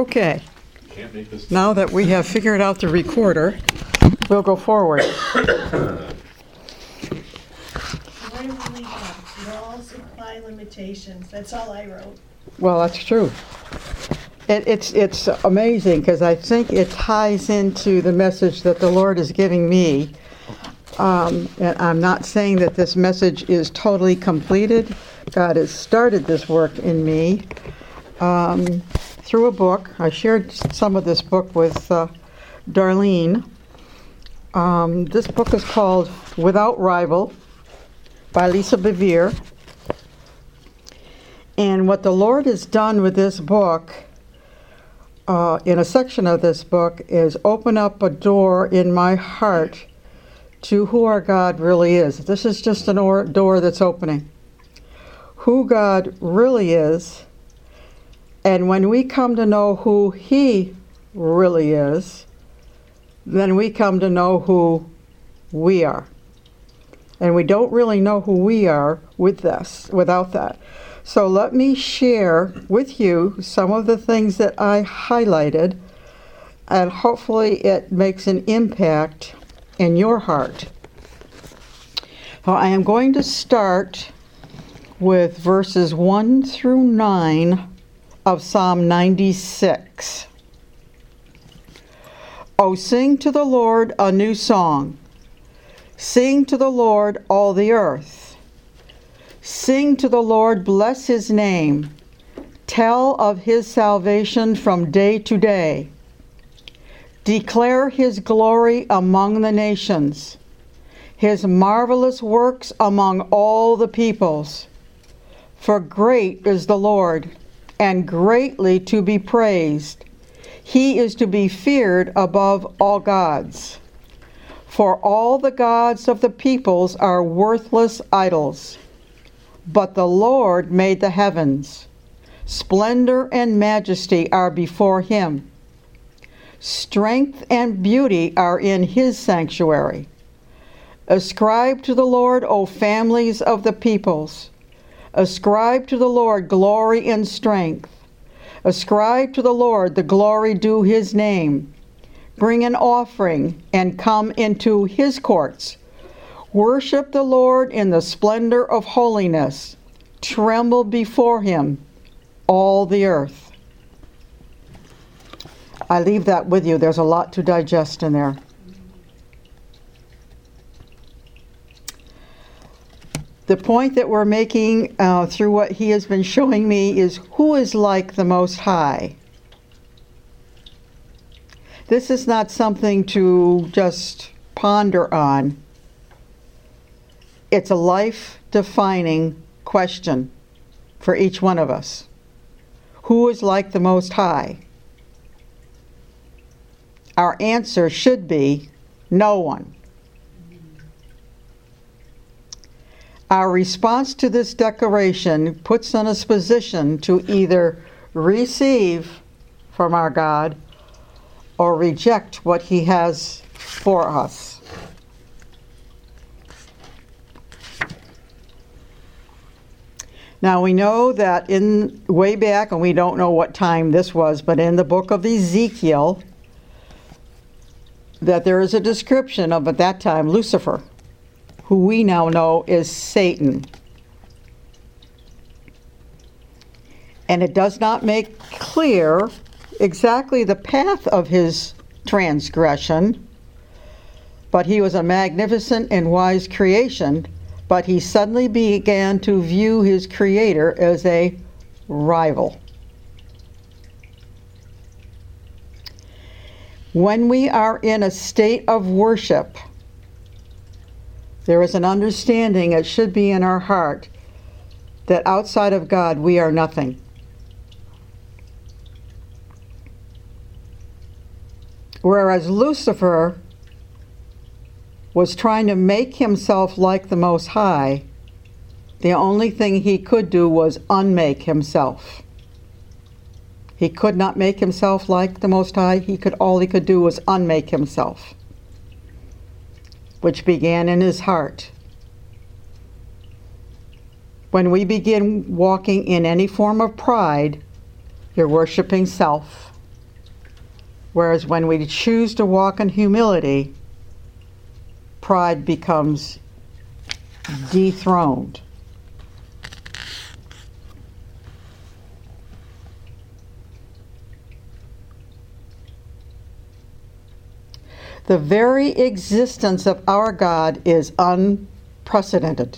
Okay. Can't make this. Now that we have figured out the recorder, we'll go forward. All supply limitations. That's all I wrote. Well, that's true. It's amazing because I think it ties into the message that the Lord is giving me. And I'm not saying that this message is totally completed. God has started this work in me through a book. I shared some of this book with Darlene. This book is called Without Rival by Lisa Bevere. And what the Lord has done with this book, in a section of this book, is open up a door in my heart to who our God really is. This is just a door that's opening. Who God really is. And when we come to know who He really is, then we come to know who we are. And we don't really know who we are without that. So let me share with you some of the things that I highlighted, and hopefully it makes an impact in your heart. So I am going to start with verses 1 through 9 of Psalm 96. Oh, sing to the Lord a new song. Sing to the Lord, all the earth. Sing to the Lord, bless His name. Tell of His salvation from day to day. Declare His glory among the nations, His marvelous works among all the peoples. For great is the Lord, and greatly to be praised. He is to be feared above all gods. For all the gods of the peoples are worthless idols. But the Lord made the heavens. Splendor and majesty are before Him. Strength and beauty are in His sanctuary. Ascribe to the Lord, O families of the peoples. Ascribe to the Lord glory and strength. Ascribe to the Lord the glory due His name. Bring an offering and come into His courts. Worship the Lord in the splendor of holiness. Tremble before Him, all the earth. I leave that with you. There's a lot to digest in there. The point that we're making through what He has been showing me is who is like the Most High. This is not something to just ponder on. It's a life-defining question for each one of us. Who is like the Most High? Our answer should be no one. Our response to this declaration puts us in a position to either receive from our God or reject what He has for us. Now we know that way back, and we don't know what time this was, but in the book of Ezekiel, that there is a description of, at that time, Lucifer, who we now know is Satan. And it does not make clear exactly the path of his transgression, but he was a magnificent and wise creation. But he suddenly began to view his Creator as a rival. When we are in a state of worship, there is an understanding, it should be in our heart, that outside of God we are nothing. Whereas Lucifer was trying to make himself like the Most High, the only thing he could do was unmake himself. He could not make himself like the Most High. All he could do was unmake himself, which began in his heart. When we begin walking in any form of pride, you're worshiping self. Whereas when we choose to walk in humility, pride becomes dethroned. The very existence of our God is unprecedented.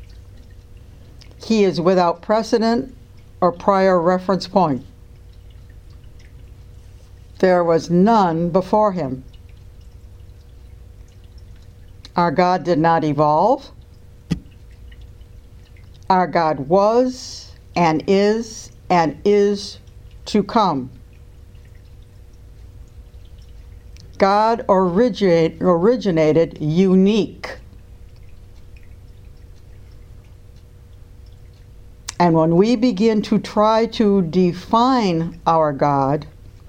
He is without precedent or prior reference point. There was none before him. Our God did not evolve. Our God was and is to come. God originated unique. And when we begin to try to define our God,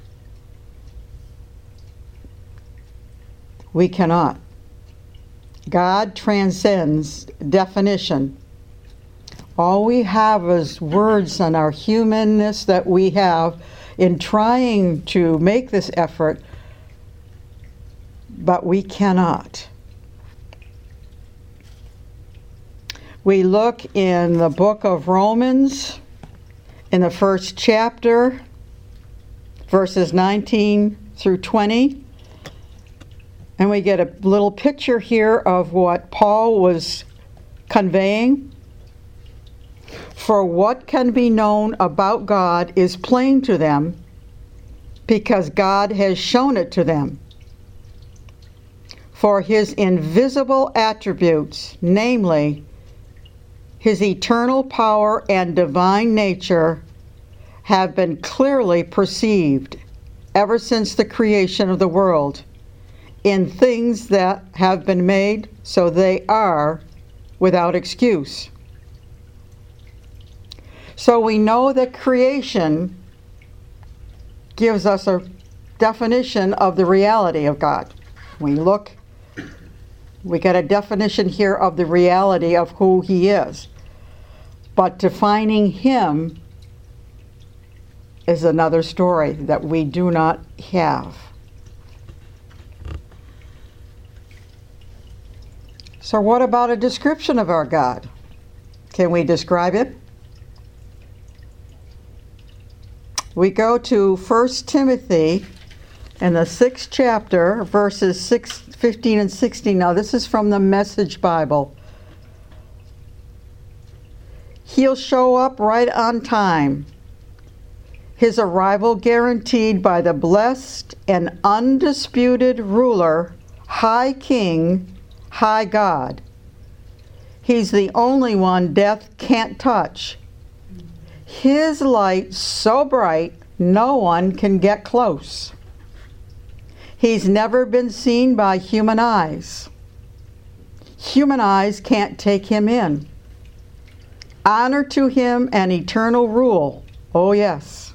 we cannot. God transcends definition. All we have is words on our humanness that we have in trying to make this effort, but we cannot. We look in the book of Romans, in the first chapter, verses 19 through 20, and we get a little picture here of what Paul was conveying. For what can be known about God is plain to them, because God has shown it to them. For his invisible attributes, namely his eternal power and divine nature, have been clearly perceived ever since the creation of the world, in things that have been made, so they are without excuse. So we know that creation gives us a definition of the reality of God. We get a definition here of the reality of who he is. But defining him is another story that we do not have. So what about a description of our God? Can we describe it? We go to 1 Timothy in the 6th chapter, verses 15 and 16. Now this is from the Message Bible. He'll show up right on time. His arrival guaranteed by the blessed and undisputed ruler, High King, High God. He's the only one death can't touch. His light so bright, no one can get close. He's never been seen by human eyes. Human eyes can't take him in. Honor to him and eternal rule. Oh, yes.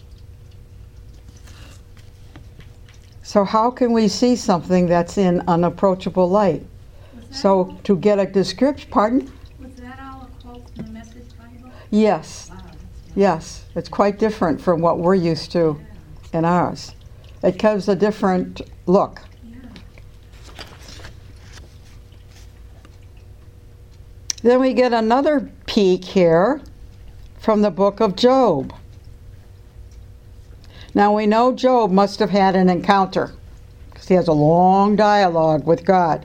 So how can we see something that's in unapproachable light? So to get a description, pardon? Was that all a quote from the Message Bible? Yes. Wow. Yes. It's quite different from what we're used to in ours. It gives a different look. Yeah. Then we get another peek here from the book of Job. Now we know Job must have had an encounter, because he has a long dialogue with God.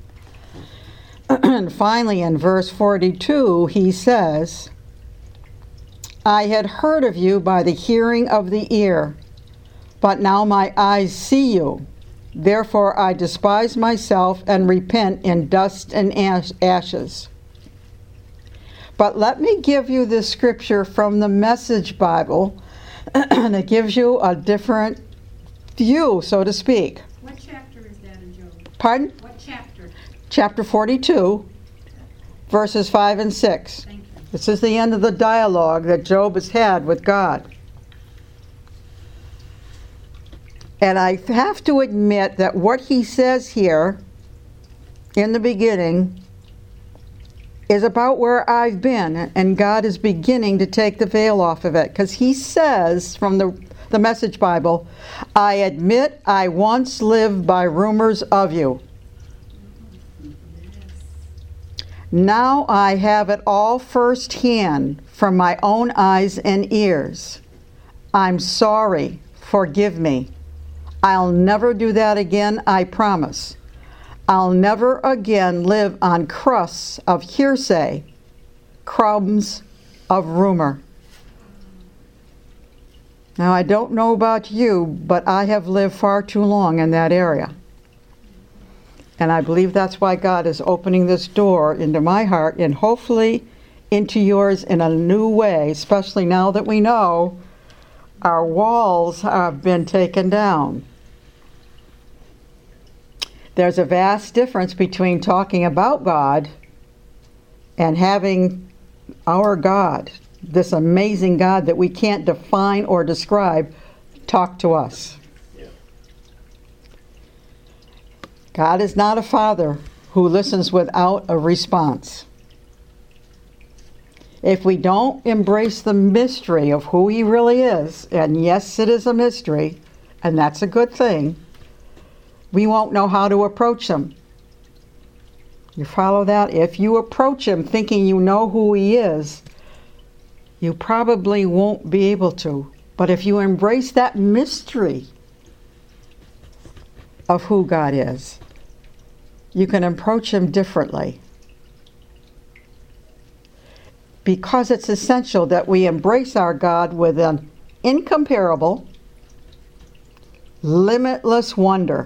And finally in verse 42 he says, I had heard of you by the hearing of the ear, but now my eyes see you. Therefore I despise myself and repent in dust and ashes. But let me give you this scripture from the Message Bible, and it gives you a different view, so to speak. What chapter is that in Job? Pardon? What chapter? Chapter 42, verses 5 and 6. Thank you. This is the end of the dialogue that Job has had with God. And I have to admit that what he says here in the beginning is about where I've been, and God is beginning to take the veil off of it, because he says from the the Message Bible, I admit I once lived by rumors of you. Now I have it all firsthand from my own eyes and ears. I'm sorry. Forgive me. I'll never do that again, I promise. I'll never again live on crusts of hearsay, crumbs of rumor. Now, I don't know about you, but I have lived far too long in that area. And I believe that's why God is opening this door into my heart and hopefully into yours in a new way, especially now that we know our walls have been taken down. There's a vast difference between talking about God and having our God, this amazing God that we can't define or describe, talk to us. Yeah. God is not a father who listens without a response. If we don't embrace the mystery of who he really is, and yes, it is a mystery, and that's a good thing, we won't know how to approach him. You follow that? If you approach him thinking you know who he is, you probably won't be able to. But if you embrace that mystery of who God is, you can approach him differently. Because it's essential that we embrace our God with an incomparable, limitless wonder,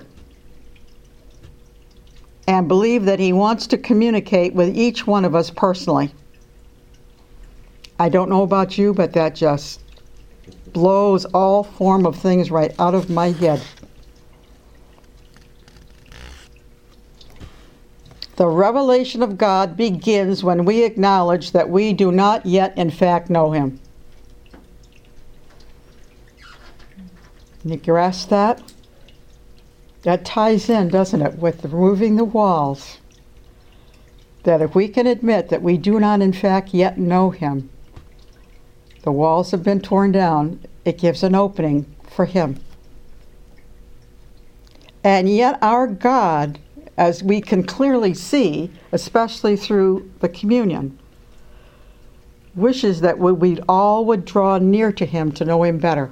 and believe that he wants to communicate with each one of us personally. I don't know about you, but that just blows all form of things right out of my head. The revelation of God begins when we acknowledge that we do not yet in fact know him. You grasp that? That ties in, doesn't it, with removing the walls. That if we can admit that we do not in fact yet know him, the walls have been torn down, it gives an opening for him. And yet our God, as we can clearly see, especially through the communion, wishes that we all would draw near to him to know him better.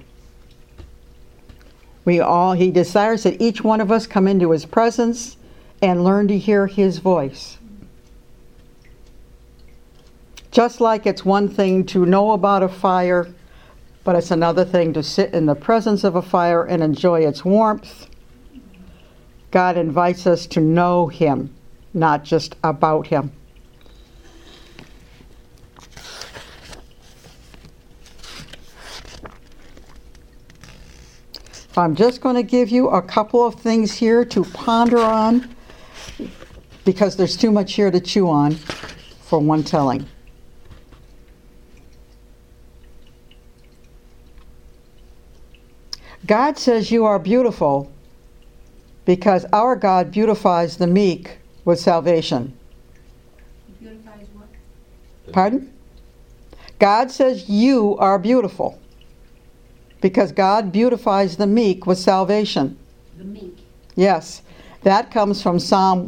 He desires that each one of us come into his presence and learn to hear his voice. Just like it's one thing to know about a fire, but it's another thing to sit in the presence of a fire and enjoy its warmth, God invites us to know him, not just about him. I'm just going to give you a couple of things here to ponder on because there's too much here to chew on for one telling. God says you are beautiful because our God beautifies the meek with salvation. Beautifies what? Pardon? God says you are beautiful because God beautifies the meek with salvation. The meek. Yes, that comes from Psalm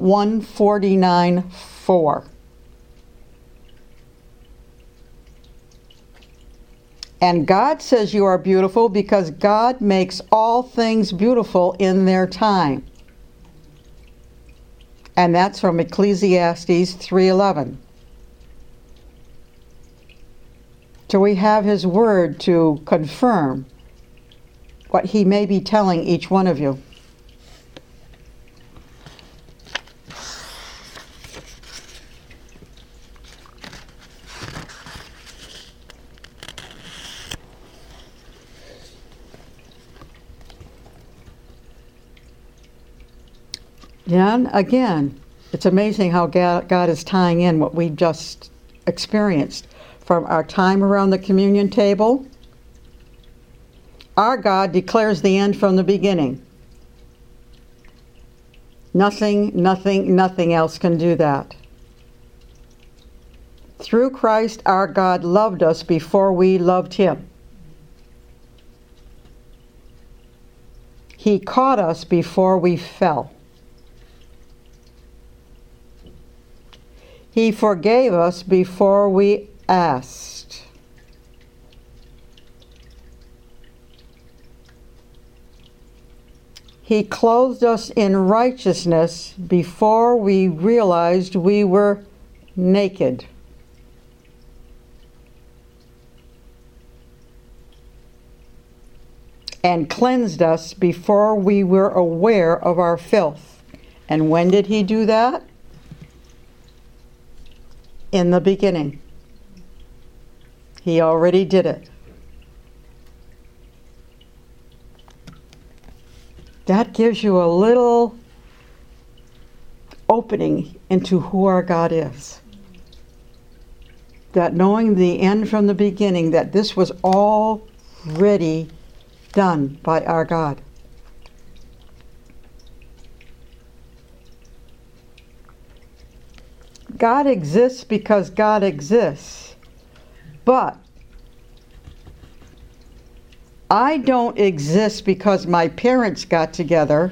149:4. And God says you are beautiful because God makes all things beautiful in their time. And that's from Ecclesiastes 3:11. So we have his word to confirm what he may be telling each one of you. And again, it's amazing how God is tying in what we've just experienced from our time around the communion table. Our God declares the end from the beginning. Nothing else can do that. Through Christ, our God loved us before we loved him. He caught us before we fell. He forgave us before we asked. He clothed us in righteousness before we realized we were naked. And cleansed us before we were aware of our filth. And when did he do that? In the beginning. He already did it. That gives you a little opening into who our God is. That knowing the end from the beginning, that this was already done by our God. God exists because God exists. But I don't exist because my parents got together.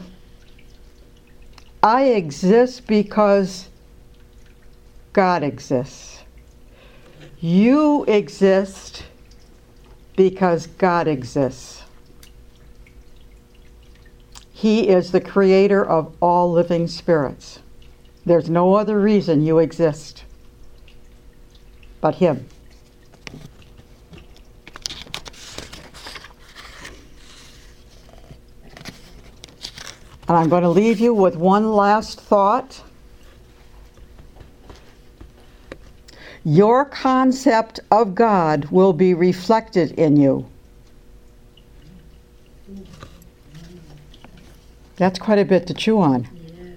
I exist because God exists. You exist because God exists. He is the creator of all living spirits. There's no other reason you exist but Him. And I'm going to leave you with one last thought. Your concept of God will be reflected in you. That's quite a bit to chew on.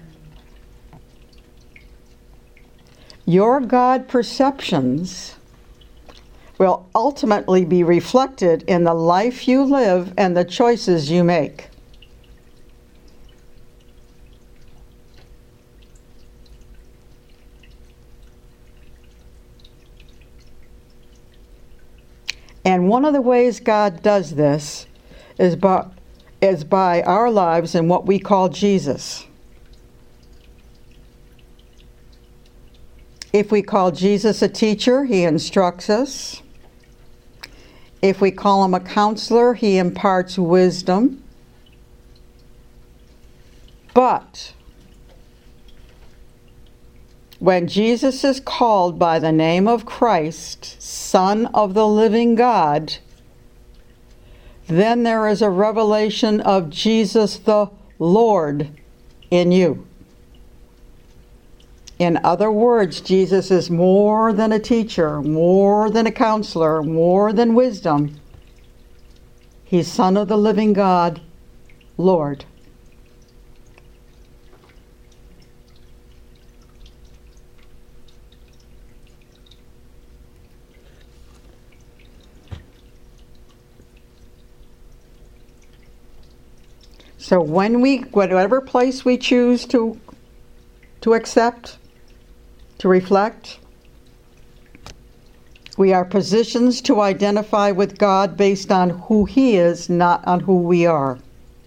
Your God perceptions will ultimately be reflected in the life you live and the choices you make. And one of the ways God does this is by our lives in what we call Jesus. If we call Jesus a teacher, He instructs us. If we call Him a counselor, He imparts wisdom. But when Jesus is called by the name of Christ, Son of the living God, then there is a revelation of Jesus the Lord in you. In other words, Jesus is more than a teacher, more than a counselor, more than wisdom. He's Son of the living God, Lord. So whatever place we choose to accept, to reflect, we are positioned to identify with God based on who He is, not on who we are.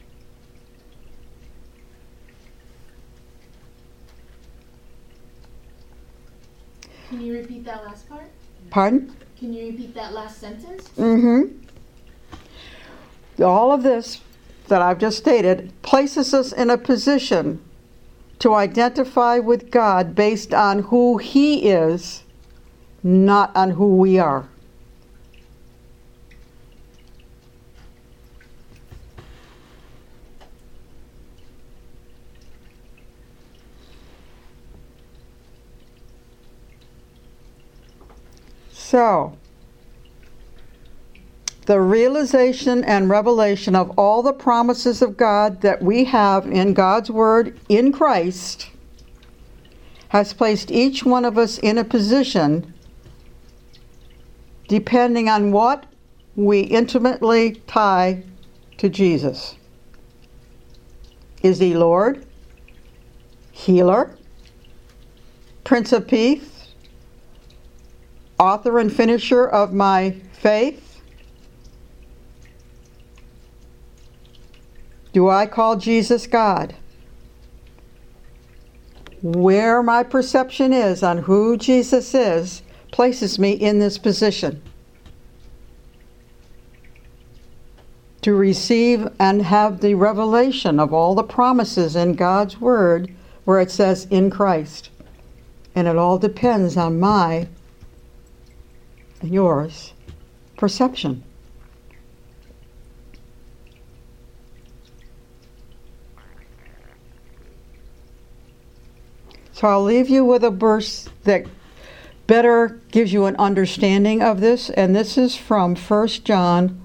Can you repeat that last part? Pardon? Can you repeat that last sentence? Mm-hmm. All of this that I've just stated places us in a position to identify with God based on who He is, not on who we are. So, the realization and revelation of all the promises of God that we have in God's Word in Christ has placed each one of us in a position, depending on what we intimately tie to Jesus. Is He Lord, Healer, Prince of Peace, Author and Finisher of my faith? Do I call Jesus God? Where my perception is on who Jesus is places me in this position to receive and have the revelation of all the promises in God's Word where it says in Christ. And it all depends on my and yours perception. So I'll leave you with a verse that better gives you an understanding of this, and this is from 1 John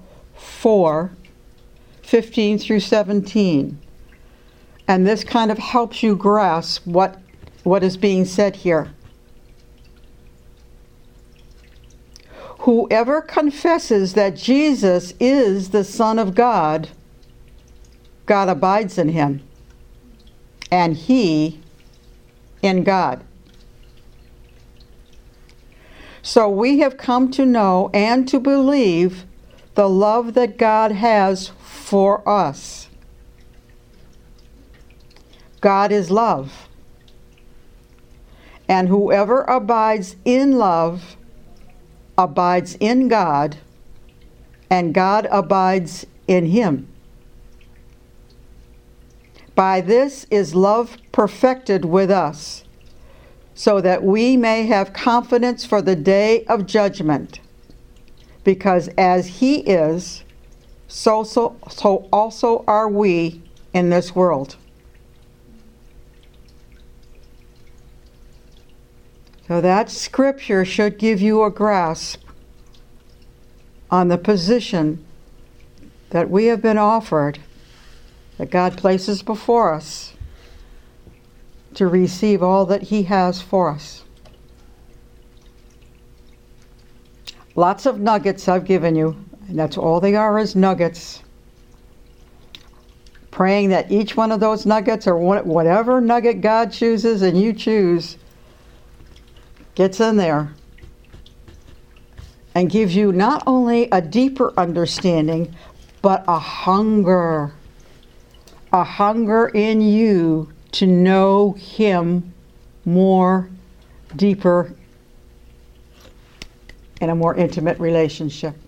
4:15 through 17. And this kind of helps you grasp what is being said here. Whoever confesses that Jesus is the Son of God, God abides in him, and he in God. So we have come to know and to believe the love that God has for us. God is love. And whoever abides in love abides in God, and God abides in him. By this is love perfected with us, so that we may have confidence for the day of judgment. Because as he is, so also are we in this world. So that scripture should give you a grasp on the position that we have been offered, that God places before us to receive all that he has for us. Lots of nuggets I've given you, and that's all they are, is nuggets. Praying that each one of those nuggets, or whatever nugget God chooses and you choose, gets in there and gives you not only a deeper understanding, but a hunger in you to know him more, deeper, in a more intimate relationship.